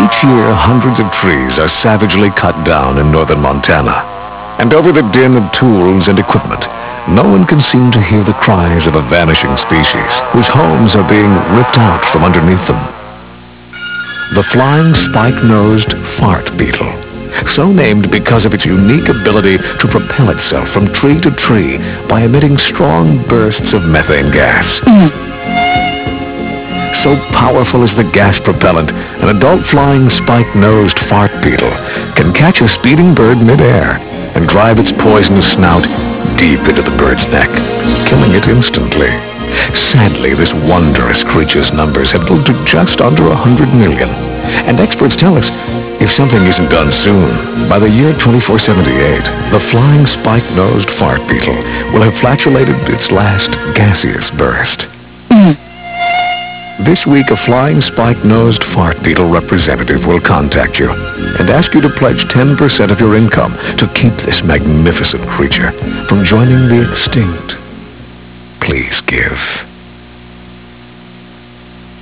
Each year, hundreds of trees are savagely cut down in northern Montana. And over the din of tools and equipment, no one can seem to hear the cries of a vanishing species whose homes are being ripped out from underneath them. The flying spike-nosed fart beetle, so named because of its unique ability to propel itself from tree to tree by emitting strong bursts of methane gas. So powerful is the gas propellant, an adult flying spike-nosed fart beetle can catch a speeding bird mid-air and drive its poisonous snout deep into the bird's neck, killing it instantly. Sadly, this wondrous creature's numbers have moved to just under 100 million. And experts tell us, if something isn't done soon, by the year 2478, the flying spike-nosed fart beetle will have flatulated its last gaseous burst. This week, a flying spike-nosed fart beetle representative will contact you and ask you to pledge 10% of your income to keep this magnificent creature from joining the extinct. Please give.